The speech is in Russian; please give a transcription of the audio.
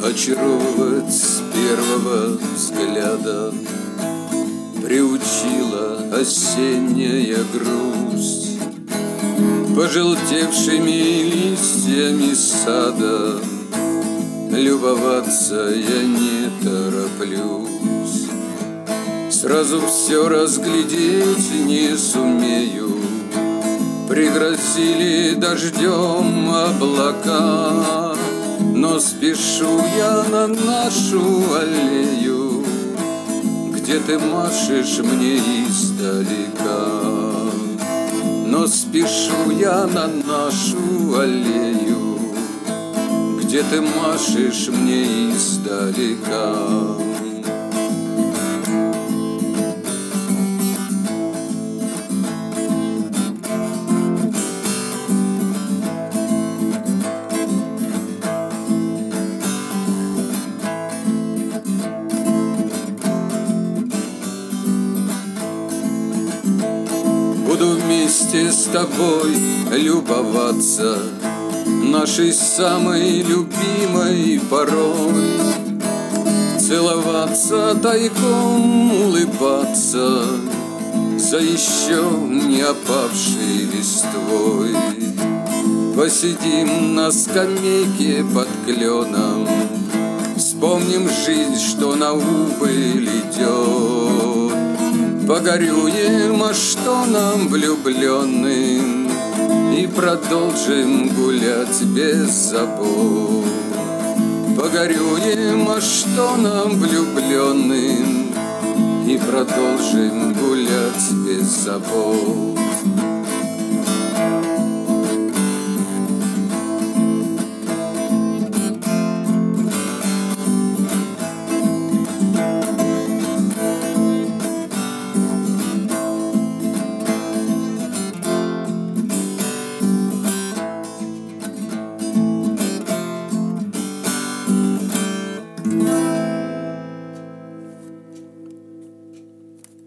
Очаровывать с первого взгляда приучила осенняя грусть. Пожелтевшими листьями сада любоваться я не тороплюсь. Сразу все разглядеть не сумею, пригрозили дождем облака. Но спешу я на нашу аллею, где ты машешь мне издалека. Но спешу я на нашу аллею, где ты машешь мне издалека. Буду вместе с тобой любоваться нашей самой любимой порой, целоваться тайком, улыбаться за еще не опавшей листвой. Посидим на скамейке под кленом, вспомним жизнь, что на убыль идет. Погорюем, а что нам влюбленным, и продолжим гулять без забот. Погорюем, а что нам влюбленным, и продолжим гулять без забот.